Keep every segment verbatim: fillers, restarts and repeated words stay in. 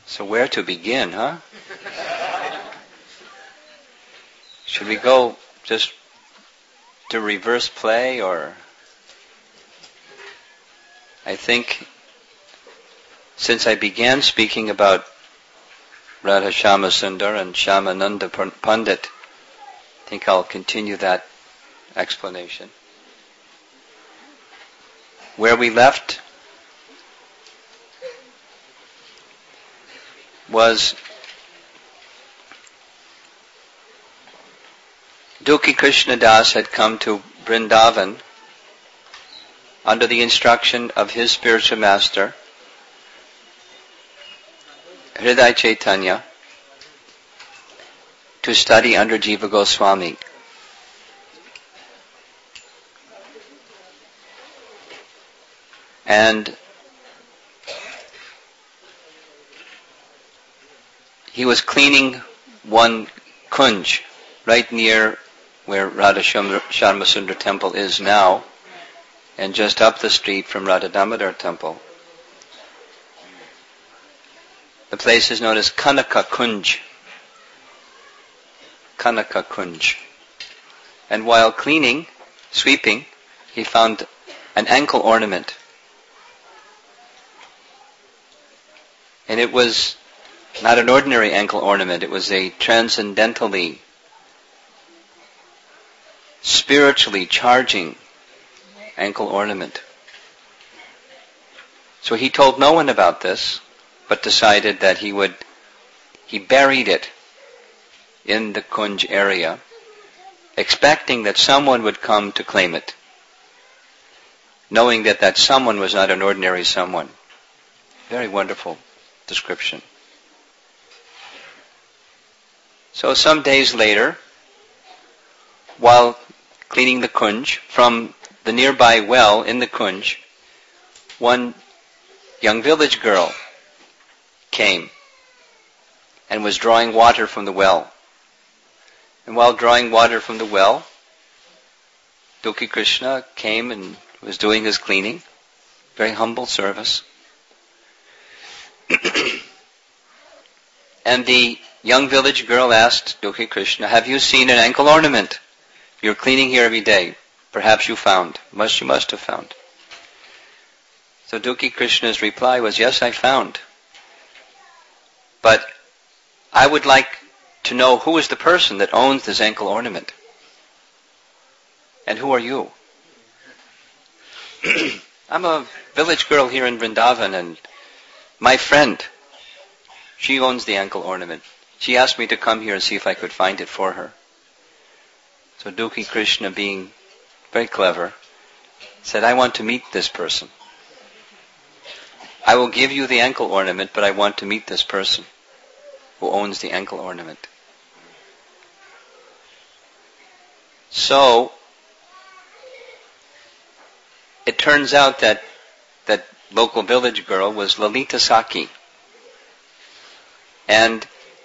So where to begin, huh? Should we go just to reverse play, or... I think since I began speaking about Radha Shyama Sundar and Shyamananda Pandit, I think I'll continue that explanation. Where we left was Dukhi Krishna Das had come to Vrindavan under the instruction of his spiritual master, Hriday Chaitanya, to study under Jiva Goswami. And he was cleaning one kunj right near where Radha Shyama Sundar temple is now, and just up the street from Radha Damodar temple. The place is known as Kanaka Kunj. Kanaka Kunj. And while cleaning, sweeping, he found an ankle ornament. And it was not an ordinary ankle ornament, it was a transcendentally, spiritually charging ankle ornament. So he told no one about this, but decided that he would, he buried it in the Kunj area, expecting that someone would come to claim it, knowing that that someone was not an ordinary someone. Very wonderful description. So some days later, while cleaning the Kunj, from the nearby well in the Kunj, one young village girl came and was drawing water from the well. And while drawing water from the well, Dukhi Krishna came and was doing his cleaning. Very humble service. And the young village girl asked Dukhi Krishna, "Have you seen an ankle ornament? You're cleaning here every day. Perhaps you found. Must you must have found." So Dukhi Krishna's reply was, "Yes, I found. But I would like to know who is the person that owns this ankle ornament. And who are you?" "I'm a village girl here in Vrindavan, and my friend, she owns the ankle ornament. She asked me to come here and see if I could find it for her." So Dukhi Krishna, being very clever, said, "I want to meet this person. I will give you the ankle ornament, but I want to meet this person who owns the ankle ornament." So it turns out that that local village girl was Lalita Sakhi. And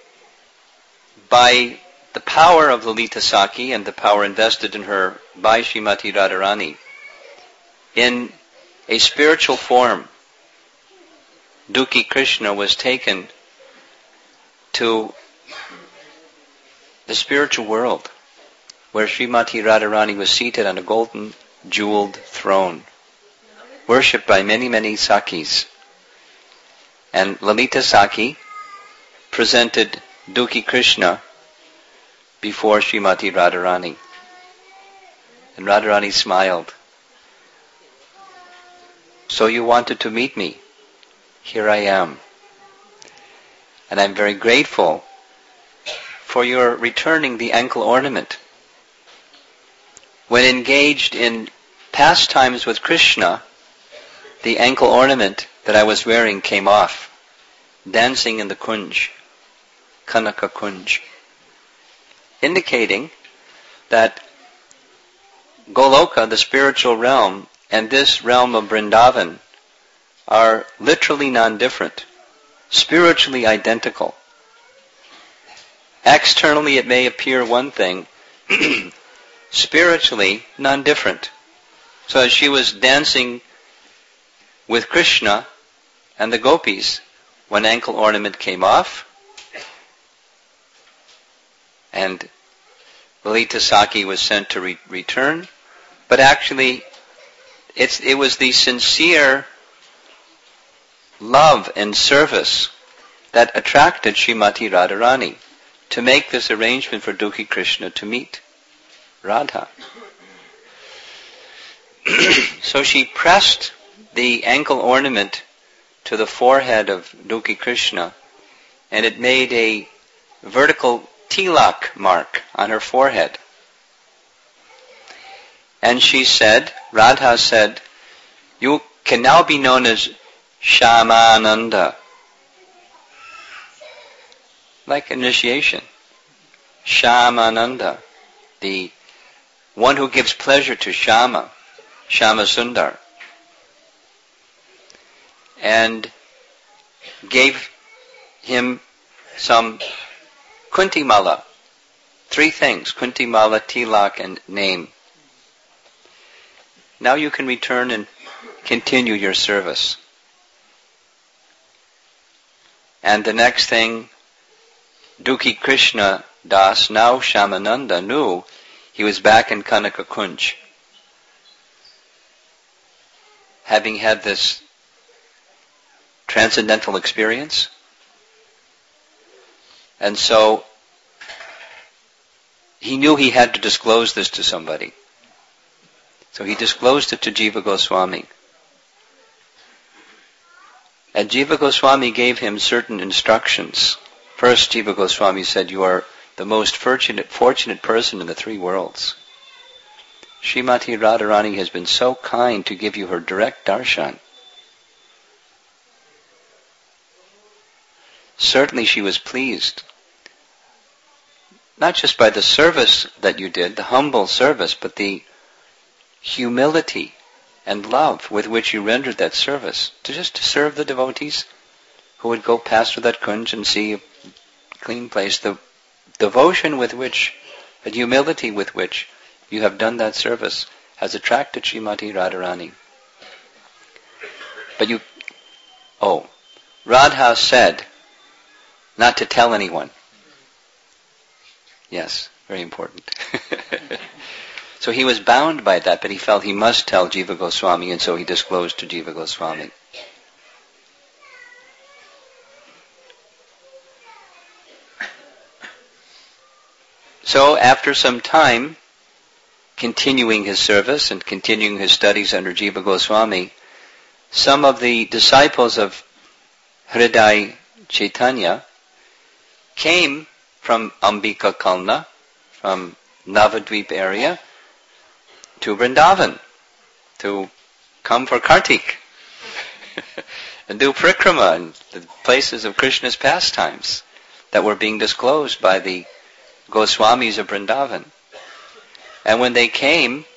by the power of Lalita Sakhi and the power invested in her by Srimati Radharani, in a spiritual form, Dukhi Krishna was taken to the spiritual world, where Srimati Radharani was seated on a golden jeweled throne, worshipped by many, many Sakhis. And Lalita Sakhi presented Dukhi Krishna before Srimati Radharani. And Radharani smiled. "So you wanted to meet me? Here I am. And I'm very grateful for your returning the ankle ornament. When engaged in pastimes with Krishna, the ankle ornament that I was wearing came off, dancing in the Kunj, Kanaka Kunj," indicating that Goloka, the spiritual realm, and this realm of Vrindavan are literally non-different, spiritually identical. Externally it may appear one thing, spiritually non-different. So as she was dancing with Krishna and the gopis, one ankle ornament came off, and Lalita Saki was sent to re- return, but actually it's, it was the sincere love and service that attracted Srimati Radharani to make this arrangement for Dukhi Krishna to meet Radha. So she pressed the ankle ornament to the forehead of Dukhi Krishna, and it made a vertical tilak mark on her forehead. And she said, Radha said, you can now be known as Shyamananda. Like initiation. Shyamananda, the one who gives pleasure to Shyama, Shyama Sundar. And gave him some Kunti Mala. Three things, Kunti Mala, Tilak, and name. Now you can return and continue your service. And the next thing, Dukhi Krishna Das, now Shyamananda, knew he was back in Kanaka Kunj. Having had this transcendental experience. And so he knew he had to disclose this to somebody. So he disclosed it to Jiva Goswami. And Jiva Goswami gave him certain instructions. First, Jiva Goswami said, you are the most fortunate, fortunate person in the three worlds. Srimati Radharani has been so kind to give you her direct darshan. Certainly she was pleased, not just by the service that you did, the humble service, but the humility and love with which you rendered that service, to just to serve the devotees who would go past through that kunj and see a clean place. The devotion with which, the humility with which you have done that service has attracted Srimati Radharani. But you, oh, Radha said not to tell anyone. Yes, very important. So he was bound by that, but he felt he must tell Jiva Goswami, and so he disclosed to Jiva Goswami. So after some time, continuing his service and continuing his studies under Jiva Goswami, some of the disciples of Hriday Chaitanya came from Ambika Kalna, from Navadvip area, to Vrindavan, to come for Kartik, and do Prikrama and the places of Krishna's pastimes that were being disclosed by the Goswamis of Vrindavan. And when they came,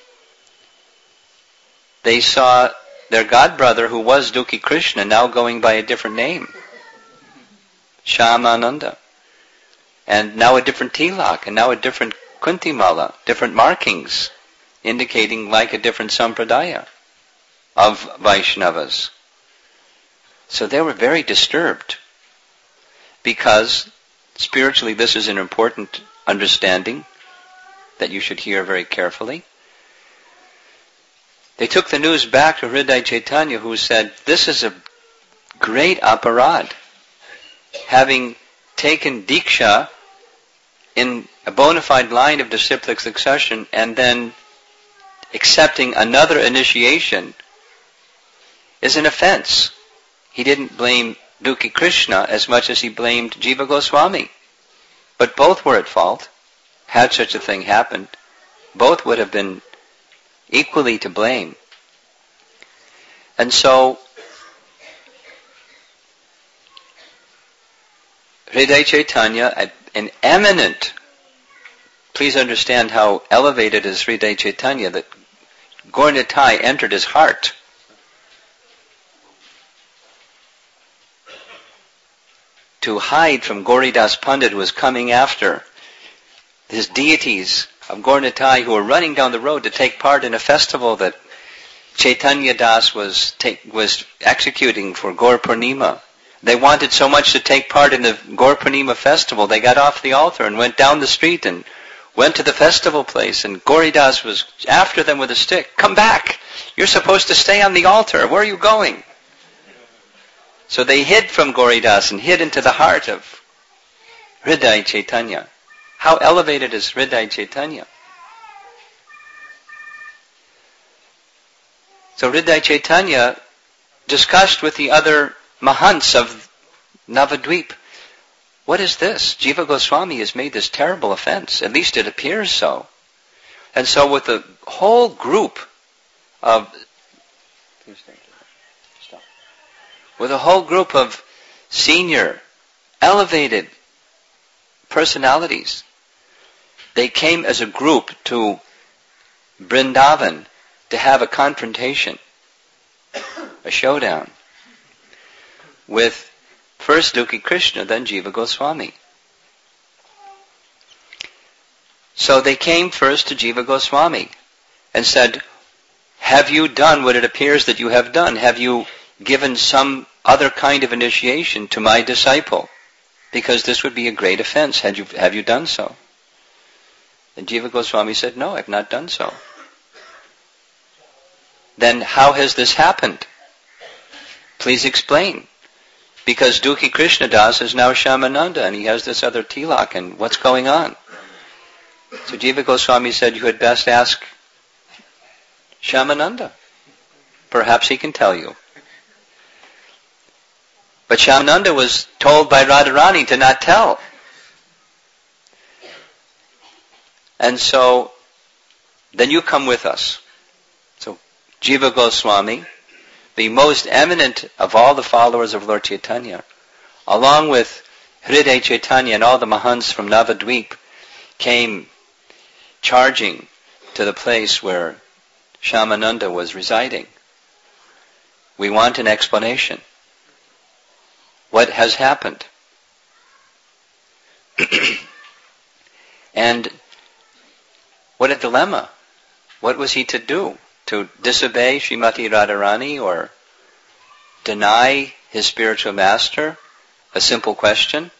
they saw their godbrother, who was Dukhi Krishna, now going by a different name, Shyamananda, and now a different tilak, and now a different kuntimala, different markings, indicating like a different sampradaya of Vaishnavas. So they were very disturbed, because spiritually this is an important understanding that you should hear very carefully. They took the news back to Hriday Chaitanya, who said, this is a great aparad, having taken Diksha in a bona fide line of disciplic succession and then accepting another initiation is an offense. He didn't blame Dukhi Krishna as much as he blamed Jiva Goswami. But both were at fault. Had such a thing happened, both would have been equally to blame. And so, Hriday Chaitanya, an eminent, please understand how elevated is Hriday Chaitanya, that Gaur Nitai entered his heart. To hide from Gauridas Pandit, who was coming after his deities of Gaur Nitai, who were running down the road to take part in a festival that Chaitanya Das was take, was executing for Gaur Purnima, They wanted so much to take part in the Gaur Purnima festival, they got off the altar and went down the street and went to the festival place, and Gauridas was after them with a stick. Come back! You're supposed to stay on the altar. Where are you going? So they hid from Gauridas and hid into the heart of Hriday Chaitanya. How elevated is Hriday Chaitanya? So Hriday Chaitanya discussed with the other Mahants of Navadvip, what is this? Jiva Goswami has made this terrible offense. At least it appears so. And so with the whole group of with a whole group of senior, elevated personalities, they came as a group to Vrindavan to have a confrontation, a showdown, with first Dukhi Krishna, then Jiva Goswami. So they came first to Jiva Goswami and said, have you done what it appears that you have done? Have you given some other kind of initiation to my disciple? Because this would be a great offense. Had you, have you done so? And Jiva Goswami said, no, I've not done so. Then how has this happened? Please explain. Because Dukhi Krishna Das is now Shyamananda and he has this other tilak, and what's going on? So Jiva Goswami said, you had best ask Shyamananda. Perhaps he can tell you. But Shyamananda was told by Radharani to not tell. And so, then you come with us. So Jiva Goswami, the most eminent of all the followers of Lord Chaitanya, along with Hriday Chaitanya and all the Mahants from Navadvip, came charging to the place where Shyamananda was residing. We want an explanation. What has happened? And what a dilemma. What was he to do? To disobey Srimati Radharani or deny his spiritual master? A simple question.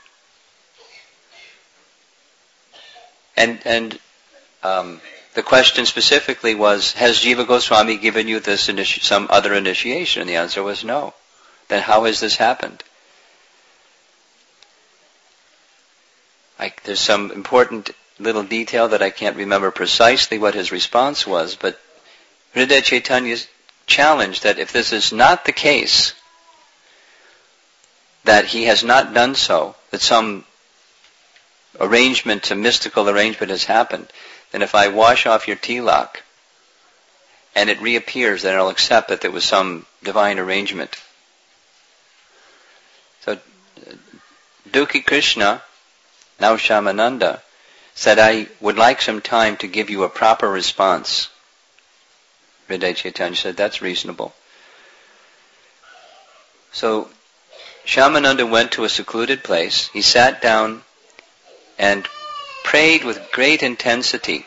And and um, the question specifically was, has Jiva Goswami given you this initi- some other initiation? And the answer was no. Then how has this happened? I, there's some important little detail that I can't remember precisely what his response was, but Hriday Chaitanya's challenge that if this is not the case, that he has not done so, that some arrangement, a mystical arrangement has happened, then if I wash off your tilak and it reappears, then I'll accept that there was some divine arrangement. So Dukhi Krishna, now Shyamananda, said, I would like some time to give you a proper response. Hriday Chaitanya said, that's reasonable. So Shyamananda went to a secluded place. He sat down and prayed with great intensity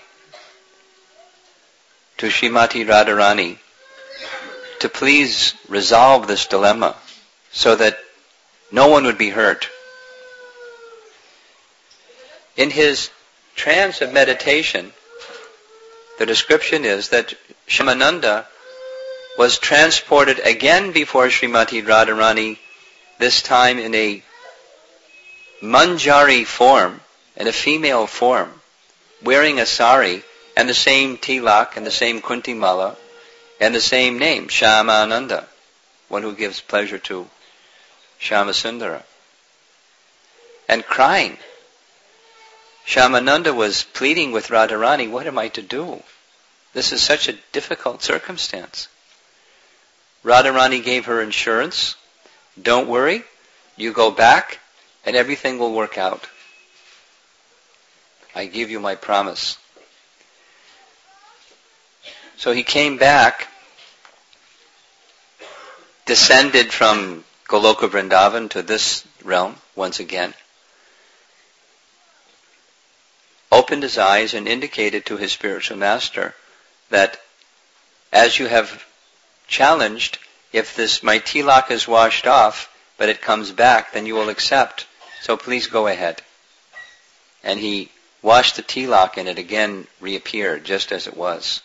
to Srimati Radharani to please resolve this dilemma so that no one would be hurt. In his trance of meditation, the description is that Shyamananda was transported again before Srimati Radharani, this time in a manjari form, in a female form, wearing a sari and the same tilak and the same kunti mala and the same name, Shyamananda, one who gives pleasure to Shyamasundara, and crying. Shyamananda was pleading with Radharani, what am I to do? This is such a difficult circumstance. Radharani gave her assurance, don't worry, you go back and everything will work out. I give you my promise. So he came back, descended from Goloka Vrindavan to this realm once again, opened his eyes and indicated to his spiritual master that as you have challenged, if this my tilak is washed off, but it comes back, then you will accept. So please go ahead. And he washed the tilak and it again reappeared just as it was.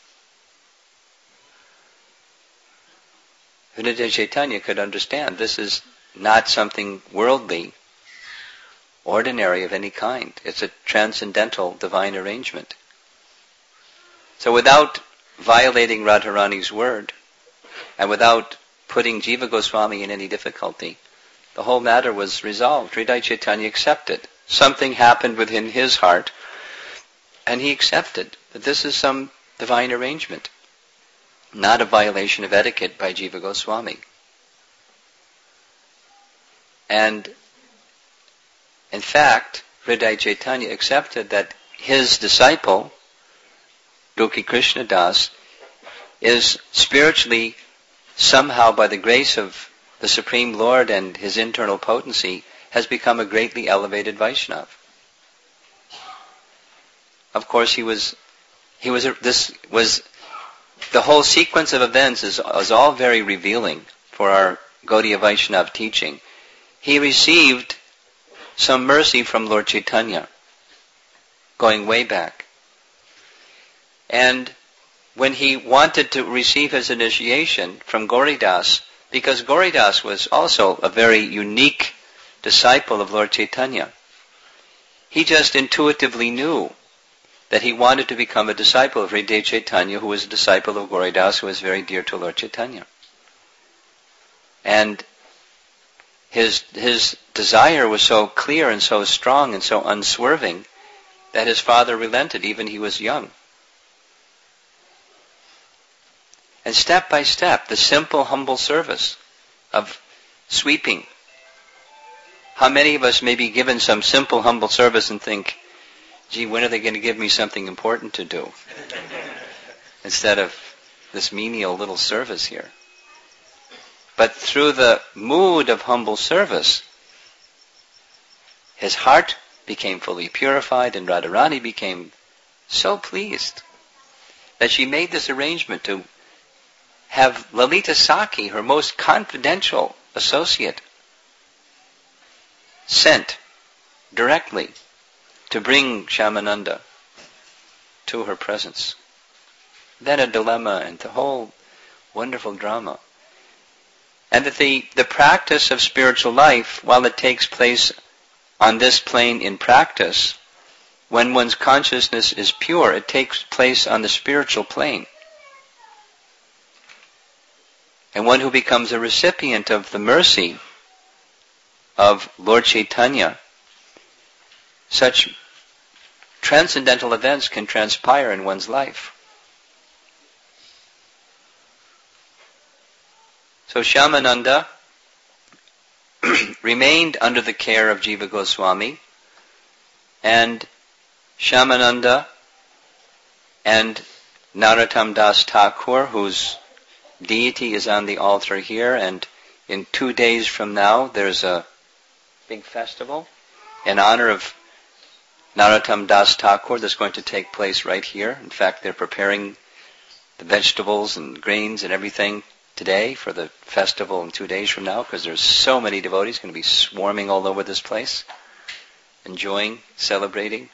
Vinaya Chaitanya could understand this is not something worldly, ordinary of any kind. It's a transcendental divine arrangement. So without violating Radharani's word, and without putting Jiva Goswami in any difficulty, the whole matter was resolved. Hridaya Chaitanya accepted. Something happened within his heart, and he accepted that this is some divine arrangement, not a violation of etiquette by Jiva Goswami. And in fact, Hridaya Chaitanya accepted that his disciple, Dukhi Krishna Das, is spiritually, somehow by the grace of the Supreme Lord and his internal potency, has become a greatly elevated Vaishnava. Of course, he was, he was, this was, the whole sequence of events is, is all very revealing for our Gaudiya Vaishnava teaching. He received some mercy from Lord Chaitanya, going way back. And when he wanted to receive his initiation from Gauridas, because Gauridas was also a very unique disciple of Lord Chaitanya, he just intuitively knew that he wanted to become a disciple of Hridaya Chaitanya, who was a disciple of Gauridas, who was very dear to Lord Chaitanya. And his his desire was so clear and so strong and so unswerving that his father relented, even he was young. And step by step, the simple, humble service of sweeping. How many of us may be given some simple, humble service and think, gee, when are they going to give me something important to do? Instead of this menial little service here. But through the mood of humble service, his heart became fully purified, and Radharani became so pleased that she made this arrangement to have Lalita Sakhi, her most confidential associate, sent directly to bring Shyamananda to her presence. Then a dilemma and the whole wonderful drama. And that the, the practice of spiritual life, while it takes place on this plane in practice, when one's consciousness is pure, it takes place on the spiritual plane. And one who becomes a recipient of the mercy of Lord Chaitanya, such transcendental events can transpire in one's life. So Shyamananda remained under the care of Jiva Goswami, and Shyamananda and Narottam Das Thakur, whose deity is on the altar here, and in two days from now there's a big festival in honor of Narottam Das Thakur that's going to take place right here. In fact, they're preparing the vegetables and grains and everything today for the festival in two days from now, because there's so many devotees going to be swarming all over this place, enjoying, celebrating.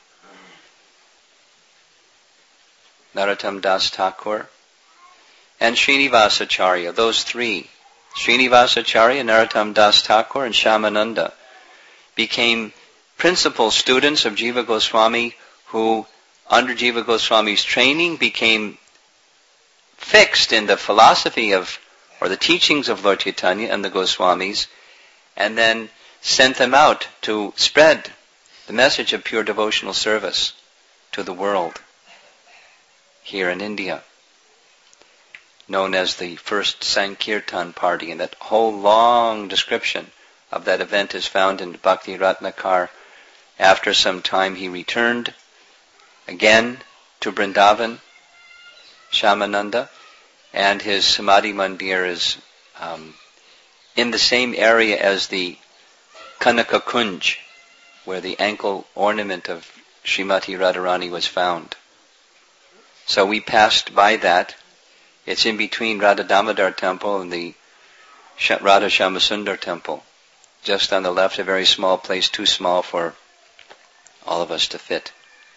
Narottam Das Thakur and Srinivasacharya, those three, Srinivasacharya, Narottam Das Thakur, and Shyamananda, became principal students of Jiva Goswami, who, under Jiva Goswami's training, became fixed in the philosophy of, or the teachings of Lord Chaitanya and the Goswamis, and then sent them out to spread the message of pure devotional service to the world here in India, known as the first Sankirtan party. And that whole long description of that event is found in Bhakti Ratnakar. After some time he returned again to Vrindavan, Shyamananda, and his Samadhi Mandir is um, in the same area as the Kanaka Kunj, where the ankle ornament of Srimati Radharani was found. So we passed by that. It's in between Radha Damodar temple and the Radha Shyamasundar temple. just on the left, a very small place, too small for all of us to fit.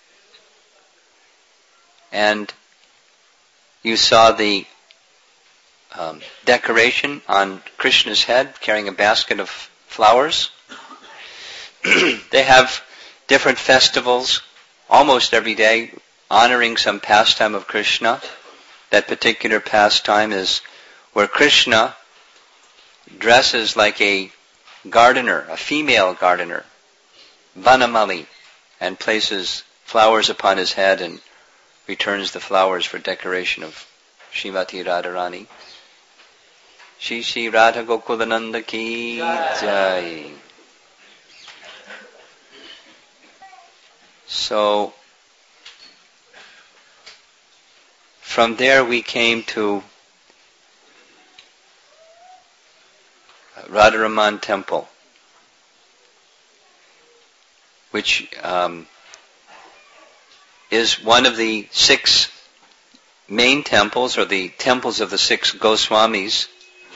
And you saw the um, decoration on Krishna's head, carrying a basket of flowers. They have different festivals almost every day, honoring some pastime of Krishna. That particular pastime is where Krishna dresses like a gardener, a female gardener, Vanamali, and places flowers upon his head and returns the flowers for decoration of Srimati Radharani. Shri Shri Radha Gokulananda Ki Jai. So, from there we came to Radharaman Temple, which um, is one of the six main temples, or the temples of the six Goswamis.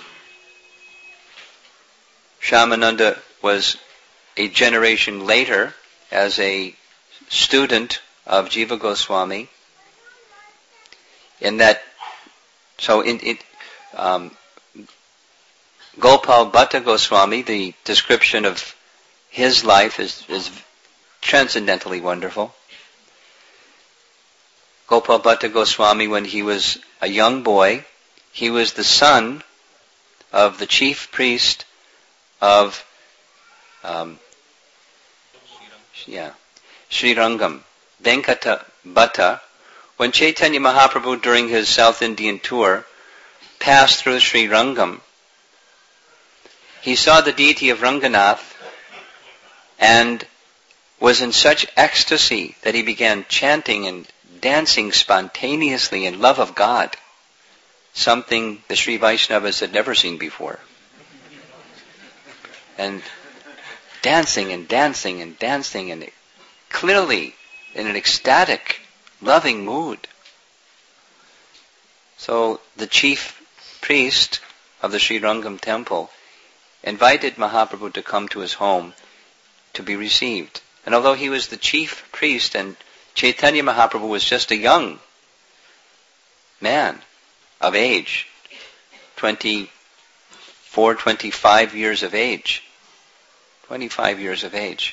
Shyamananda was a generation later as a student of Jiva Goswami. In that, so in, in um, Gopal Bhatta Goswami, the description of his life is, is transcendently wonderful. Gopal Bhatta Goswami, when he was a young boy, he was the son of the chief priest of um, yeah, Srirangam, Venkata Bhatta. When Chaitanya Mahaprabhu, during his South Indian tour, passed through Srirangam, he saw the deity of Ranganath and was in such ecstasy that he began chanting and dancing spontaneously in love of God, something the Sri Vaishnavas had never seen before. And dancing and dancing and dancing and clearly in an ecstatic, loving mood. So the chief priest of the Srirangam temple invited Mahaprabhu to come to his home to be received. And although he was the chief priest and Chaitanya Mahaprabhu was just a young man of age, twenty-four, twenty-five years of age, twenty-five years of age,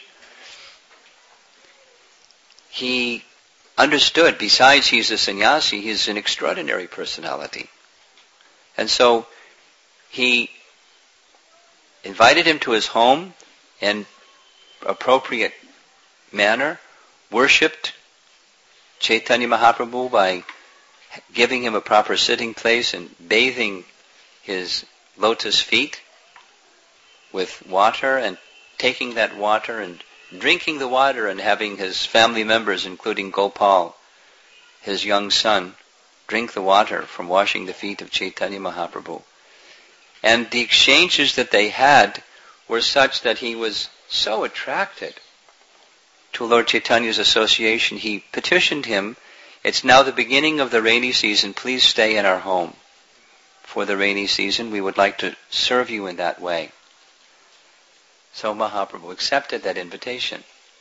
he understood, besides he's a sannyasi, he's an extraordinary personality. And so he invited him to his home in appropriate manner, worshipped Chaitanya Mahaprabhu by giving him a proper sitting place and bathing his lotus feet with water and taking that water and drinking the water and having his family members, including Gopal, his young son, drink the water from washing the feet of Chaitanya Mahaprabhu. And the exchanges that they had were such that he was so attracted to Lord Chaitanya's association, he petitioned him, "It's now the beginning of the rainy season, please stay in our home for the rainy season. We would like to serve you in that way." So Mahaprabhu accepted that invitation.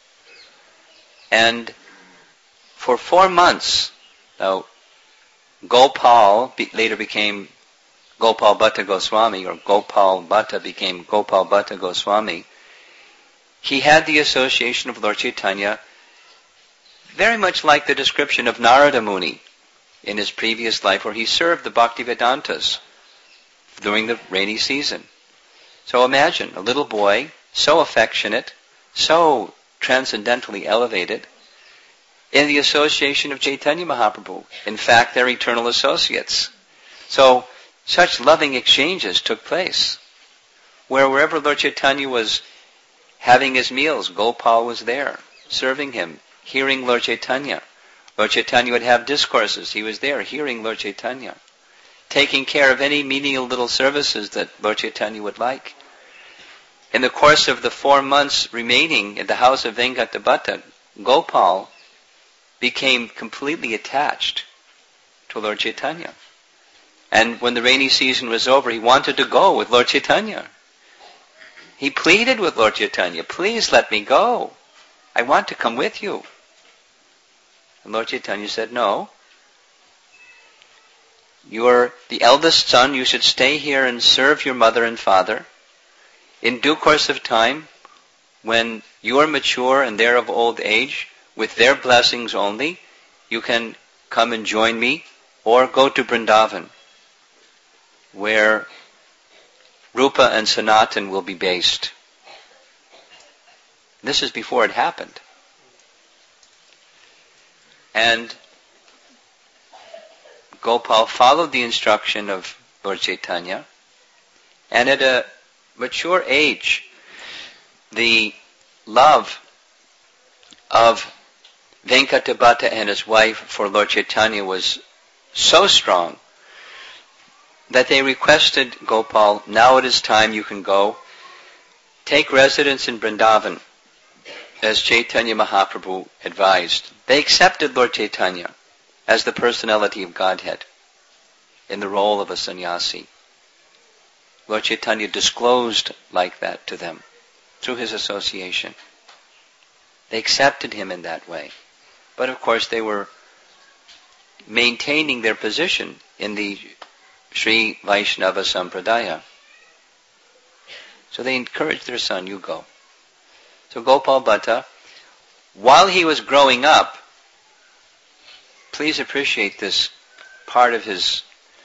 And for four months, now Gopal be, later became Gopal Bhatta Goswami, or Gopal Bhatta became Gopal Bhatta Goswami. He had the association of Lord Chaitanya very much like the description of Narada Muni in his previous life, where he served the Bhaktivedantas during the rainy season. So imagine a little boy, so affectionate, so transcendentally elevated, in the association of Chaitanya Mahaprabhu. In fact, they're eternal associates. So such loving exchanges took place, where wherever Lord Chaitanya was having his meals, Gopal was there, serving him, hearing Lord Chaitanya. Lord Chaitanya would have discourses, he was there, hearing Lord Chaitanya, taking care of any menial little services that Lord Chaitanya would like. In the course of the four months remaining at the house of Venkata Bhatta, Gopal became completely attached to Lord Chaitanya. And when the rainy season was over, he wanted to go with Lord Chaitanya. He pleaded with Lord Chaitanya, please let me go. I want to come with you. And Lord Chaitanya said, no. You're the eldest son, you should stay here and serve your mother and father. In due course of time, when you are mature and they're of old age, with their blessings only, you can come and join me, or go to Vrindavan, where Rupa and Sanatan will be based. This is before it happened. And Gopal followed the instruction of Lord Chaitanya, and at a mature age, the love of Venkatabhata and his wife for Lord Chaitanya was so strong that they requested Gopal, now it is time, you can go. Take residence in Vrindavan, as Chaitanya Mahaprabhu advised. They accepted Lord Chaitanya as the personality of Godhead in the role of a sannyasi. Lord Chaitanya disclosed like that to them through his association. They accepted him in that way. But of course they were maintaining their position in the Sri Vaishnava Sampradaya. So they encouraged their son, you go. So Gopal Bhatta, while he was growing up, please appreciate this part of his,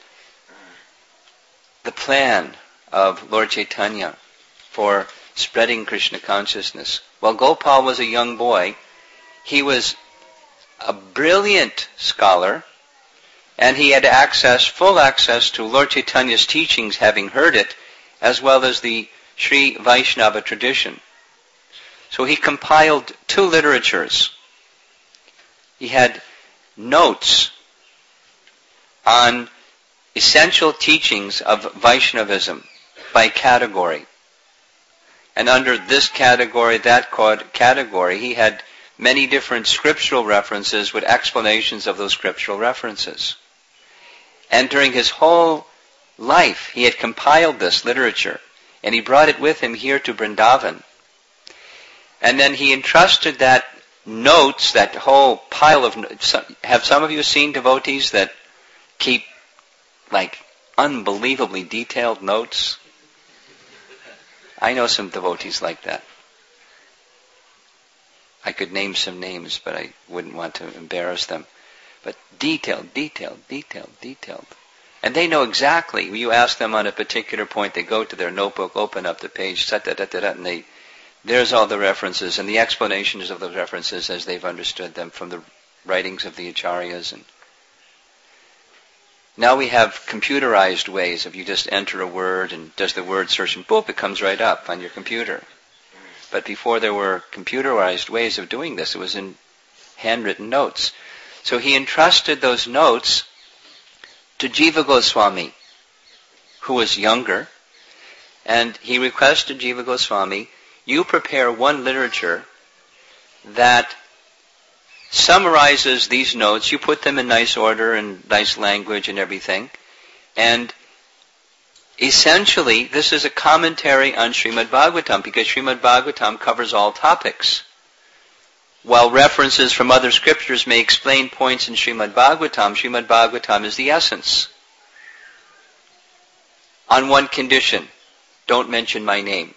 the plan of Lord Chaitanya for spreading Krishna consciousness. While Gopal was a young boy, he was a brilliant scholar, and he had access, full access to Lord Chaitanya's teachings, having heard it, as well as the Sri Vaishnava tradition. So he compiled two literatures. He had notes on essential teachings of Vaishnavism by category. And under this category, that category, he had many different scriptural references with explanations of those scriptural references. And during his whole life, he had compiled this literature, and he brought it with him here to Vrindavan. And then he entrusted that notes, that whole pile of notes. Have some of you seen devotees that keep like unbelievably detailed notes? I know some devotees like that. I could name some names, but I wouldn't want to embarrass them. But detailed, detailed, detailed, detailed. And they know exactly. You ask them on a particular point, they go to their notebook, open up the page, da, da, da, da, and they, there's all the references and the explanations of those references as they've understood them from the writings of the acharyas. And now we have computerized ways of you just enter a word and does the word search and boop, it comes right up on your computer. But before there were computerized ways of doing this, it was in handwritten notes. So he entrusted those notes to Jiva Goswami, who was younger, and he requested Jiva Goswami, you prepare one literature that summarizes these notes, you put them in nice order and nice language and everything, and essentially this is a commentary on Srimad Bhagavatam, because Srimad Bhagavatam covers all topics. While references from other scriptures may explain points in Srimad Bhagavatam, Srimad Bhagavatam is the essence. On one condition, don't mention my name,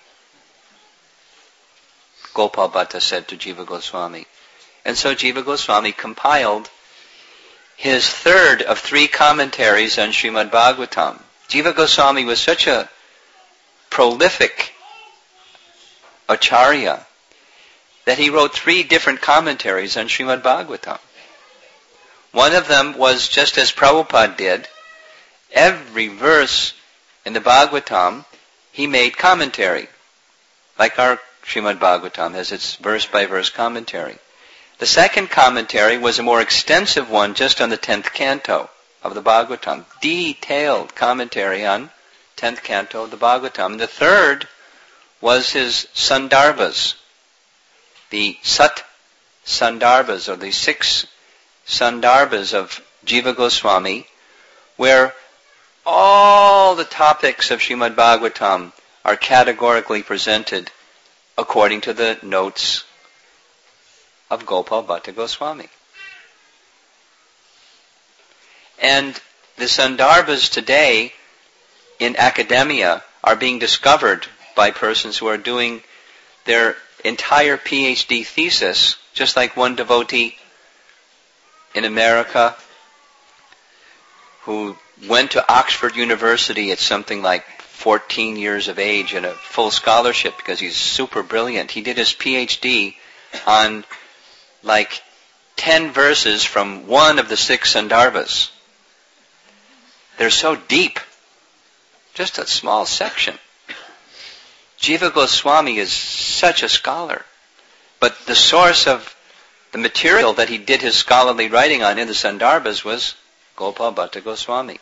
Gopal Bhatta said to Jiva Goswami. And so Jiva Goswami compiled his third of three commentaries on Srimad Bhagavatam. Jiva Goswami was such a prolific acharya that he wrote three different commentaries on Srimad Bhagavatam. One of them was just as Prabhupada did. Every verse in the Bhagavatam, he made commentary, like our Srimad Bhagavatam has its verse-by-verse commentary. The second commentary was a more extensive one just on the tenth canto of the Bhagavatam. Detailed commentary on tenth canto of the Bhagavatam. And the third was his Sandarbhas, the Sat Sandarbhas, or the six Sandarbhas of Jiva Goswami, where all the topics of Srimad Bhagavatam are categorically presented according to the notes of Gopal Bhatta Goswami. And the Sandarbhas today in academia are being discovered by persons who are doing their entire PhD thesis, just like one devotee in America who went to Oxford University at something like fourteen years of age and a full scholarship because he's super brilliant. He did his PhD on like ten verses from one of the six Sandarbhas. They're so deep. Just a small section. Jiva Goswami is such a scholar. But the source of the material that he did his scholarly writing on in the Sandarbhas was Gopal Bhatta Goswami.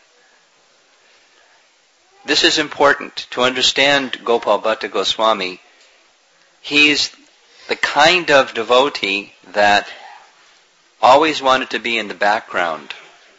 This is important to understand Gopal Bhatta Goswami. He's the kind of devotee that always wanted to be in the background,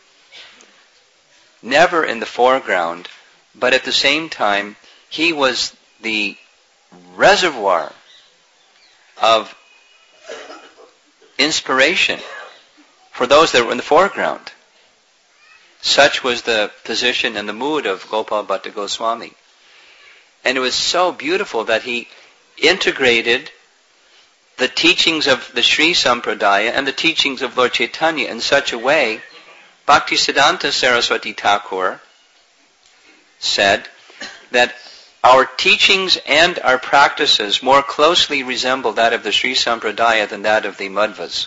never in the foreground, but at the same time, he was the reservoir of inspiration for those that were in the foreground. Such was the position and the mood of Gopal Bhatta Goswami. And it was so beautiful that he integrated the teachings of the Sri Sampradaya and the teachings of Lord Chaitanya in such a way. Bhaktisiddhanta Saraswati Thakur said that our teachings and our practices more closely resemble that of the Sri Sampradaya than that of the Madhvas.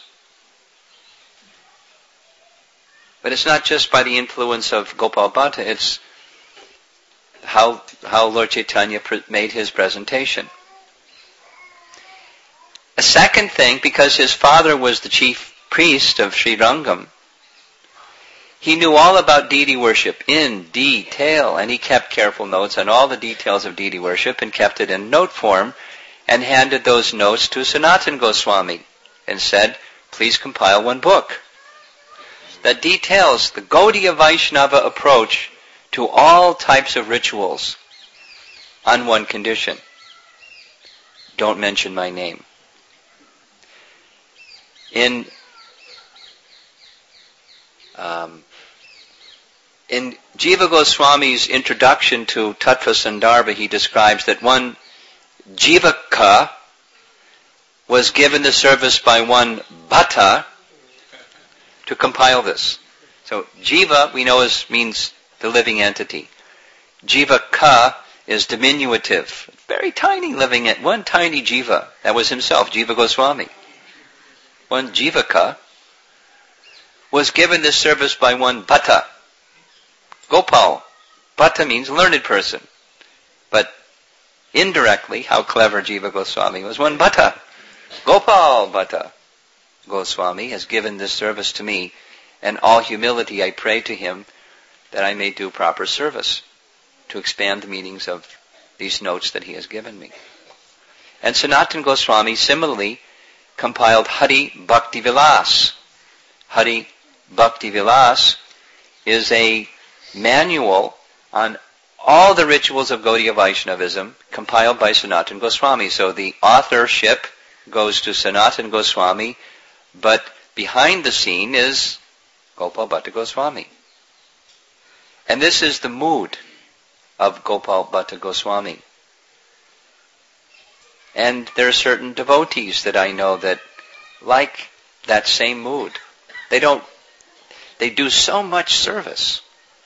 But it's not just by the influence of Gopal Bhatta, it's how, how Lord Chaitanya pre- made his presentation. A second thing, because his father was the chief priest of Sri Rangam, he knew all about deity worship in detail, and he kept careful notes on all the details of deity worship and kept it in note form and handed those notes to Sanatana Goswami and said, please compile one book that details the Gaudiya Vaishnava approach to all types of rituals on one condition. Don't mention my name. In um, in Jiva Goswami's introduction to Tattva Sandarbha, he describes that one Jivaka was given the service by one Bhatta to compile this. So Jiva, we know, is, means the living entity. Jivaka is diminutive. Very tiny living entity. One tiny Jiva. That was himself, Jiva Goswami. One Jivaka was given this service by one Bhatta. Gopal. Bhatta means learned person. But indirectly, how clever Jiva Goswami was. One Bhatta. Gopal Bhatta Goswami has given this service to me, and all humility I pray to him that I may do proper service to expand the meanings of these notes that he has given me. And Sanatana Goswami similarly compiled Hari Bhakti Vilas. Hari Bhakti Vilas is a manual on all the rituals of Gaudiya Vaishnavism compiled by Sanatana Goswami. So the authorship goes to Sanatana Goswami, but behind the scene is Gopal Bhatta Goswami. And this is the mood of Gopal Bhatta Goswami. And there are certain devotees that I know that like that same mood. They don't, they do so much service.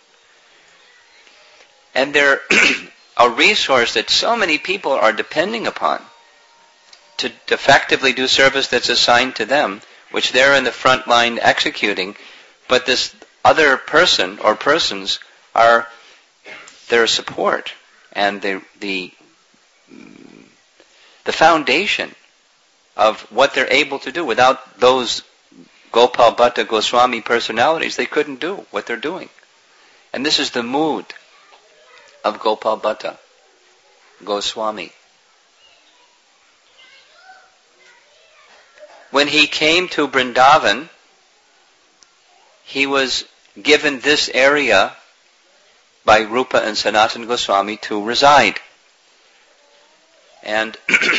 And they're a resource that so many people are depending upon to effectively do service that's assigned to them, which they're in the front line executing, but this other person or persons are their support and the the the foundation of what they're able to do. Without those Gopal Bhatta Goswami personalities, they couldn't do what they're doing. And this is the mood of Gopal Bhatta Goswami. When he came to Vrindavan, he was given this area by Rupa and Sanatana Goswami to reside. And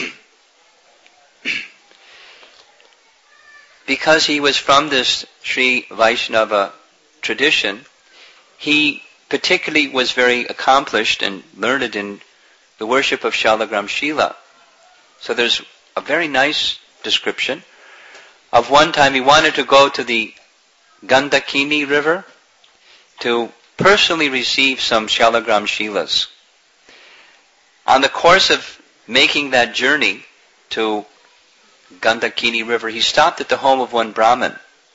because he was from this Sri Vaishnava tradition, he particularly was very accomplished and learned in the worship of Shalagram Shila. So there's a very nice description of one time he wanted to go to the Gandakini river to personally receive some Shalagram Shilas. On the course of making that journey to Gandakini river, he stopped at the home of one Brahmin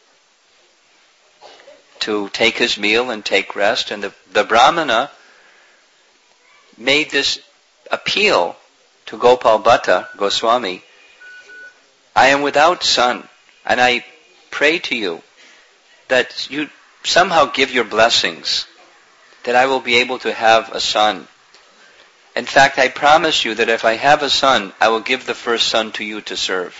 to take his meal and take rest, and the, the Brahmana made this appeal to Gopal Bhatta Goswami, I am without son, and I pray to you that you somehow give your blessings, that I will be able to have a son. In fact, I promise you that if I have a son, I will give the first son to you to serve.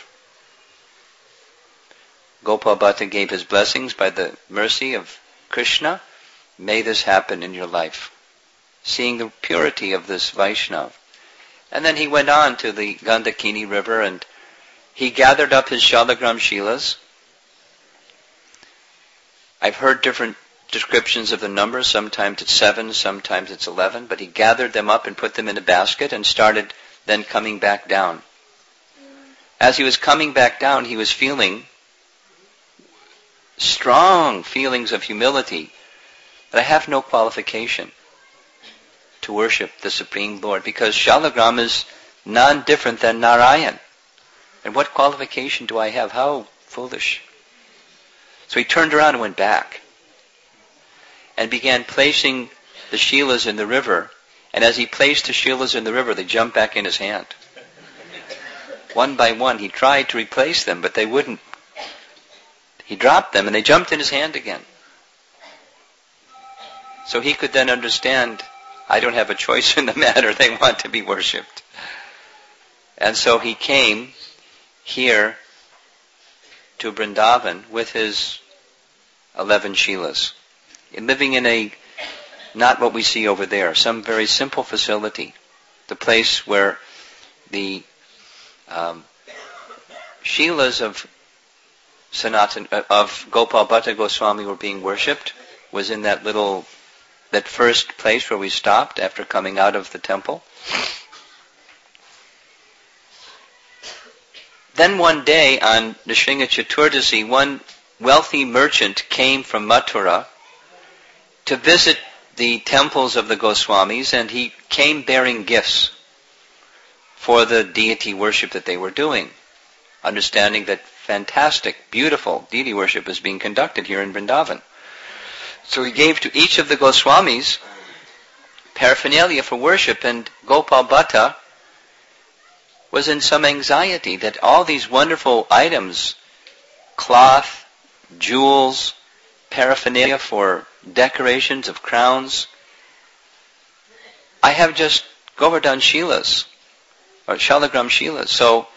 Gopal Bhatta gave his blessings by the mercy of Krishna. May this happen in your life. Seeing the purity of this Vaishnava. And then he went on to the Gandakini river and he gathered up his Shalagram Shilas. I've heard different descriptions of the numbers. Sometimes it's seven, sometimes it's eleven. But he gathered them up and put them in a basket and started then coming back down. As he was coming back down, he was feeling strong feelings of humility that I have no qualification to worship the Supreme Lord, because Shalagram is non-different than Narayan. And what qualification do I have? How foolish. So he turned around and went back and began placing the Shilas in the river. And as he placed the Shilas in the river, they jumped back in his hand. One by one, he tried to replace them, but they wouldn't. He dropped them and they jumped in his hand again. So he could then understand, I don't have a choice in the matter, they want to be worshipped. And so he came here to Vrindavan with his eleven Shilas, living in a, not what we see over there, some very simple facility, the place where the um, Shilas of Sanatan, of Gopal Bhatta Goswami were being worshipped, was in that little, that first place where we stopped after coming out of the temple. Then one day on Nrsimha Chaturdasi, one wealthy merchant came from Mathura to visit the temples of the Goswamis, and he came bearing gifts for the deity worship that they were doing, understanding that fantastic, beautiful deity worship is being conducted here in Vrindavan. So he gave to each of the Goswamis paraphernalia for worship, and Gopal Bhatta was in some anxiety that all these wonderful items, cloth, jewels, paraphernalia for decorations of crowns, I have just Govardhan Shilas, or Shalagram Shilas. So,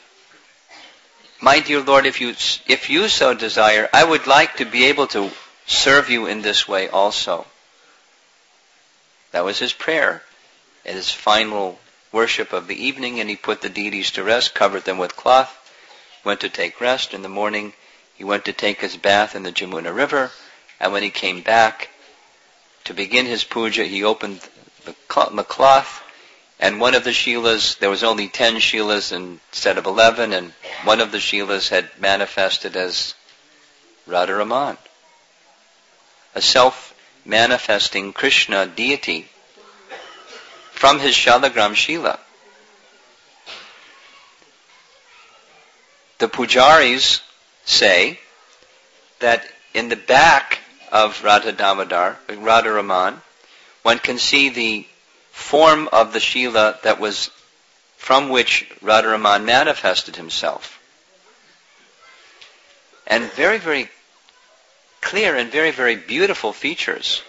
my dear Lord, if you if you so desire, I would like to be able to serve you in this way also. That was his prayer at his final worship of the evening, and he put the deities to rest, covered them with cloth, went to take rest. In the morning, he went to take his bath in the Jamuna River, and when he came back to begin his puja, he opened the cloth, and one of the Shilas, there was only ten Shilas instead of eleven, and one of the Shilas had manifested as Radharaman, a self-manifesting Krishna deity from his Shalagram Shila. The pujaris say that in the back of Radha Damodar, Radharaman, one can see the form of the Shila that was from which Radharaman manifested himself. And very, very clear and very, very beautiful features.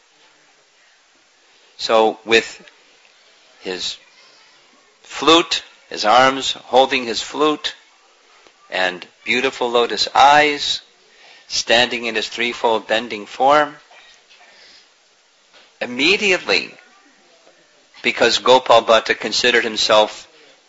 So with his flute, his arms holding his flute, and beautiful lotus eyes, standing in his threefold bending form, immediately, because Gopal Bhatta considered himself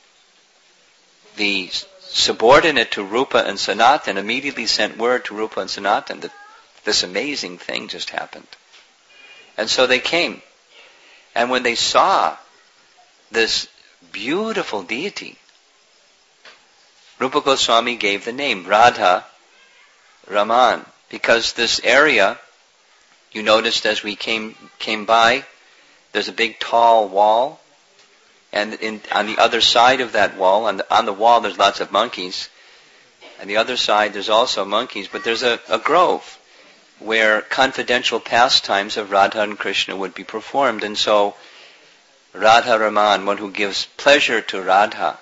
the subordinate to Rupa and Sanatan immediately sent word to Rupa and Sanatan that this amazing thing just happened. And so they came. And when they saw this beautiful deity, Rupa Goswami gave the name Radha Raman, because this area, you noticed as we came came by, there's a big tall wall, and in, on the other side of that wall, on the, on the wall there's lots of monkeys, and the other side there's also monkeys, but there's a, a grove where confidential pastimes of Radha and Krishna would be performed. And so Radha Raman, one who gives pleasure to Radha,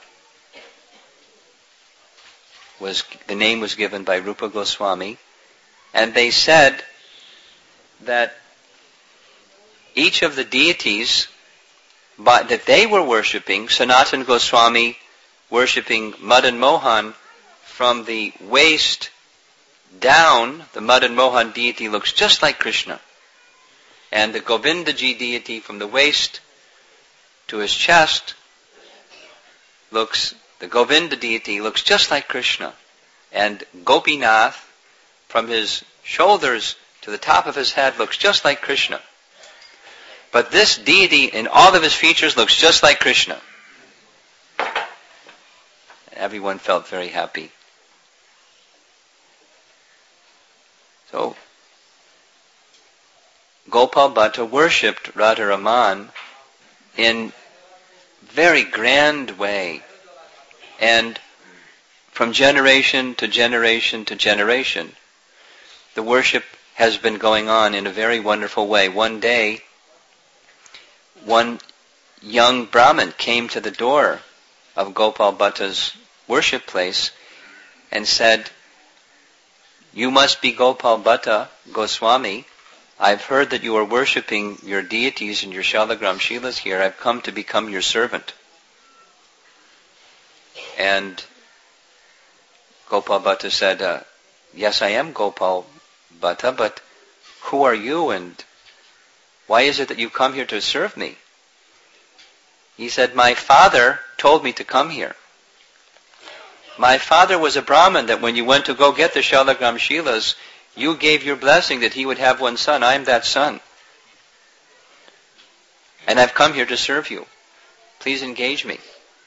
was the name was given by Rupa Goswami. And they said that each of the deities by, that they were worshipping, Sanatan Goswami worshipping Madan Mohan, from the waist down, the Madan Mohan deity looks just like Krishna. And the Govindaji deity from the waist to his chest looks, the Govinda deity looks just like Krishna. And Gopinath from his shoulders to the top of his head looks just like Krishna. But this deity in all of his features looks just like Krishna. Everyone felt very happy. So, Gopal Bhatta worshipped Radharaman in very grand way. And from generation to generation to generation, the worship has been going on in a very wonderful way. One day, one young Brahmin came to the door of Gopal Bhatta's worship place and said, "You must be Gopal Bhatta Goswami. I've heard that you are worshipping your deities and your Shalagram Shilas here. I've come to become your servant." And Gopal Bhatta said, uh, "Yes, I am Gopal Bhatta, but who are you and why is it that you come here to serve me?" He said, "My father told me to come here. My father was a Brahmin that when you went to go get the Shalagram Shilas, you gave your blessing that he would have one son. I am that son. And I've come here to serve you. Please engage me."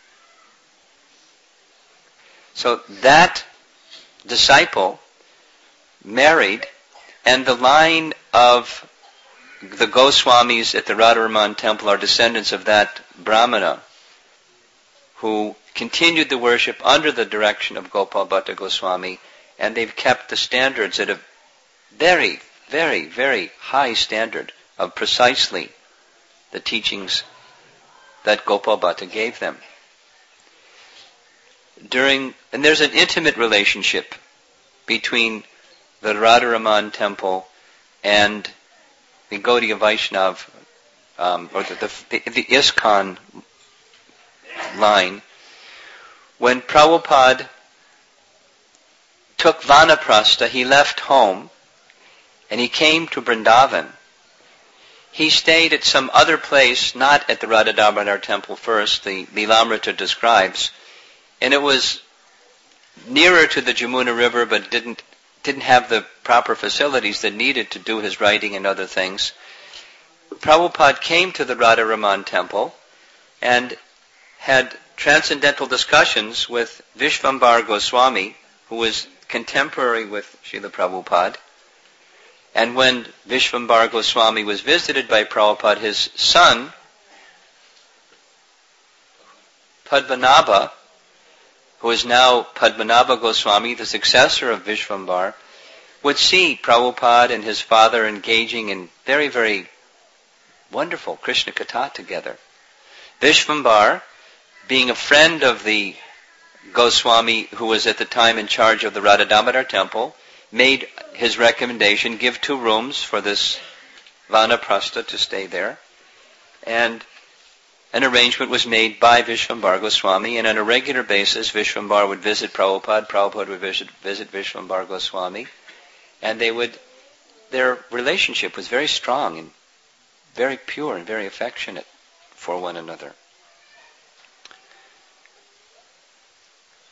So that disciple married, and the line of the Goswamis at the Radharaman temple are descendants of that Brahmana who continued the worship under the direction of Gopal Bhatta Goswami, and they've kept the standards at a very, very, very high standard of precisely the teachings that Gopal Bhatta gave them. During, and there's an intimate relationship between the Radharaman temple and the Gaudiya Vaishnav, um, or the, the, the ISKCON line. When Prabhupada took Vanaprastha, he left home, and he came to Vrindavan. He stayed at some other place, not at the Radha Damodar temple first, the Lilamrita describes, and it was nearer to the Jamuna River, but didn't didn't have the proper facilities that needed to do his writing and other things. Prabhupada came to the Radharaman temple and had transcendental discussions with Vishvambar Goswami, who was contemporary with Srila Prabhupada. And when Vishvambar Goswami was visited by Prabhupada, his son, Padmanabha, who is now Padmanabha Goswami, the successor of Vishvambar, would see Prabhupada and his father engaging in very, very wonderful Krishna Katha together. Vishvambar, being a friend of the Goswami who was at the time in charge of the Radha Damodar temple, made his recommendation, give two rooms for this Vanaprastha to stay there. And an arrangement was made by Vishvambar Goswami, and on a regular basis Vishvambar would visit Prabhupada, Prabhupada would visit, visit Vishvambar Goswami, and they would, their relationship was very strong and very pure and very affectionate for one another.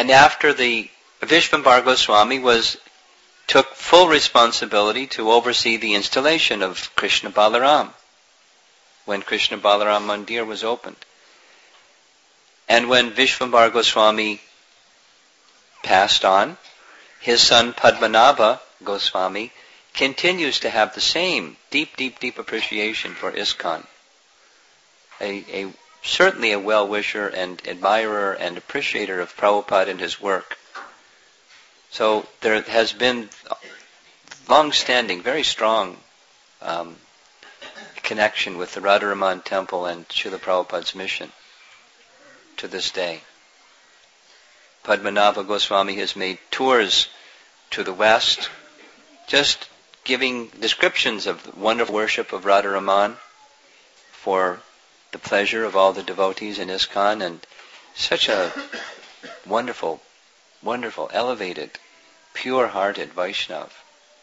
And after the Vishvambara Goswami was took full responsibility to oversee the installation of Krishna Balaram when Krishna Balaram Mandir was opened. And when Vishvambara Goswami passed on, his son Padmanabha Goswami continues to have the same deep, deep, deep appreciation for ISKCON. A, a certainly a well-wisher and admirer and appreciator of Prabhupada and his work. So there has been long-standing, very strong um, connection with the Radharaman Temple and Srila Prabhupada's mission to this day. Padmanabha Goswami has made tours to the West, just giving descriptions of the wonderful worship of Radharaman for the pleasure of all the devotees in ISKCON, and such a wonderful, wonderful, elevated, pure-hearted Vaishnav.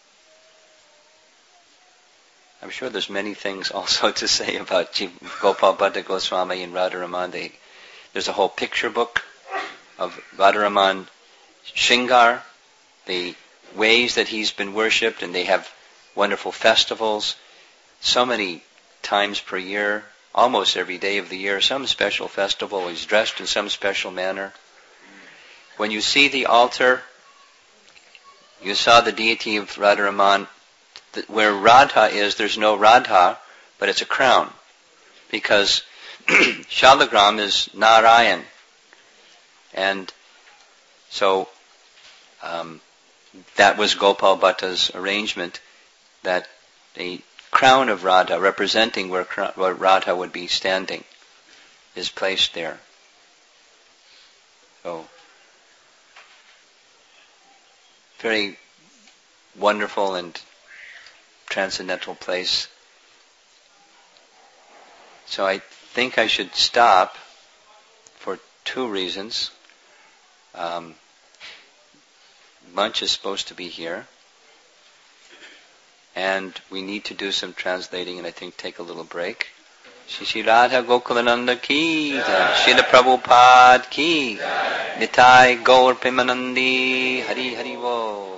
I'm sure there's many things also to say about G- Gopal Bhatta Goswami and Radharaman. They, there's a whole picture book of Radharaman Shringar, the ways that he's been worshipped, and they have wonderful festivals, so many times per year, almost every day of the year, some special festival. He's dressed in some special manner. When you see the altar, you saw the deity of Radharaman. Where Radha is, there's no Radha, but it's a crown, because Shalagram is Narayan. And so um, that was Gopal Bhatta's arrangement, that a crown of Radha, representing where, where Radha would be standing, is placed there. So, very wonderful and transcendental place. So I think I should stop for two reasons. Um, lunch is supposed to be here, and we need to do some translating, and I think take a little break. Shri Radha Gokulananda ki, Srila Prabhupada ki, Nitai Gaur Premanandi, Hari Hari Wo.